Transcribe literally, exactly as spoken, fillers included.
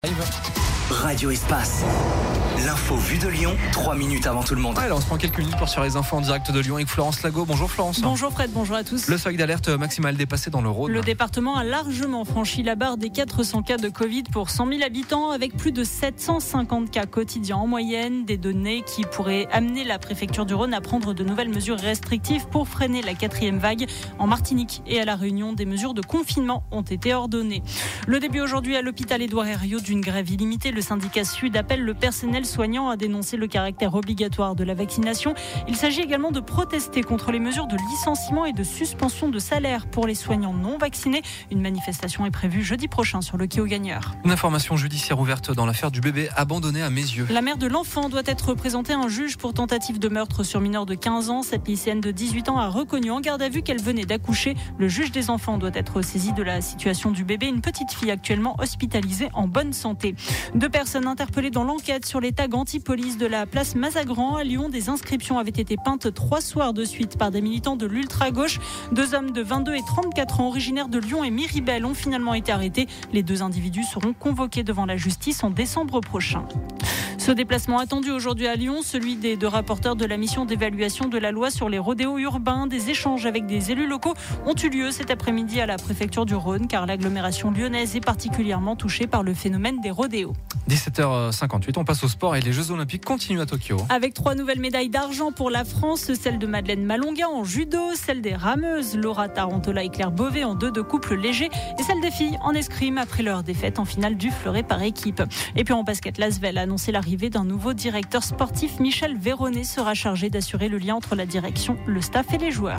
Radio Espace. L'info vue de Lyon, trois minutes avant tout le monde. Alors on se prend quelques minutes pour suivre les infos en direct de Lyon avec Florence Lago. Bonjour Florence. Bonjour Fred, bonjour à tous. Le seuil d'alerte maximal dépassé dans le Rhône. Le département a largement franchi la barre des quatre cents cas de Covid pour cent mille habitants, avec plus de sept cent cinquante cas quotidiens en moyenne. Des données qui pourraient amener la préfecture du Rhône à prendre de nouvelles mesures restrictives pour freiner la quatrième vague. En Martinique et à La Réunion, des mesures de confinement ont été ordonnées. Le début aujourd'hui à l'hôpital Édouard Herriot d'une grève illimitée. Le syndicat Sud appelle le personnel soignant à dénoncer le caractère obligatoire de la vaccination. Il s'agit également de protester contre les mesures de licenciement et de suspension de salaire pour les soignants non vaccinés. Une manifestation est prévue jeudi prochain sur le quai aux Gagneurs. Une information judiciaire ouverte dans l'affaire du bébé abandonné à Meyzieux. La mère de l'enfant doit être présentée à un juge pour tentative de meurtre sur mineur de quinze ans. Cette lycéenne de dix-huit ans a reconnu en garde à vue qu'elle venait d'accoucher. Le juge des enfants doit être saisi de la situation du bébé, une petite fille actuellement hospitalisée en bonne santé. Deux personnes interpellées dans l'enquête sur les tags anti-police de la place Mazagran à Lyon. Des inscriptions avaient été peintes trois soirs de suite par des militants de l'ultra-gauche. Deux hommes de vingt-deux et trente-quatre ans originaires de Lyon et Miribel ont finalement été arrêtés. Les deux individus seront convoqués devant la justice en décembre prochain. Ce déplacement attendu aujourd'hui à Lyon, celui des deux rapporteurs de la mission d'évaluation de la loi sur les rodéos urbains. Des échanges avec des élus locaux ont eu lieu cet après-midi à la préfecture du Rhône, car l'agglomération lyonnaise est particulièrement touchée par le phénomène des rodéos. dix-sept heures cinquante-huit, on passe au sport et les Jeux Olympiques continuent à Tokyo. Avec trois nouvelles médailles d'argent pour la France, celle de Madeleine Malonga en judo, celle des rameuses Laura Tarantola et Claire Beauvais en deux de couple léger et celle des filles en escrime après leur défaite en finale du fleuret par équipe. Et puis en basket, l'Asvel a annoncé l'arrivée d'un nouveau directeur sportif. Michel Véronnet sera chargé d'assurer le lien entre la direction, le staff et les joueurs.